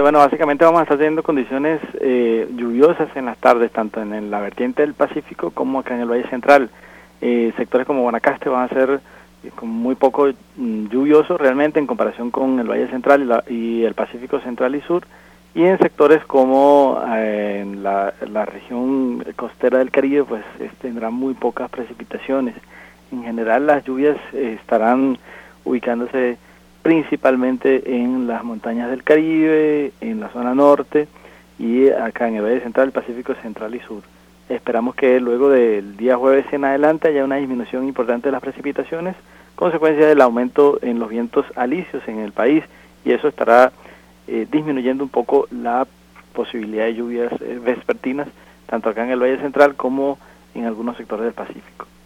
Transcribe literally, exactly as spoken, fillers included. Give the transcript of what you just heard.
bueno, básicamente vamos a estar teniendo condiciones eh, lluviosas en las tardes, tanto en, en la vertiente del Pacífico como acá en el Valle Central. Eh, sectores como Guanacaste van a ser eh, con muy poco mm, lluviosos realmente en comparación con el Valle Central y, la, y el Pacífico Central y Sur. Y en sectores como eh, en la, la región costera del Caribe, pues eh, tendrán muy pocas precipitaciones. En general, las lluvias eh, estarán ubicándose principalmente en las montañas del Caribe, en la zona norte y acá en el Valle Central, Pacífico Central y Sur. Esperamos que luego del día jueves en adelante haya una disminución importante de las precipitaciones, consecuencia del aumento en los vientos alisios en el país, y eso estará eh, disminuyendo un poco la posibilidad de lluvias eh, vespertinas, tanto acá en el Valle Central como en algunos sectores del Pacífico.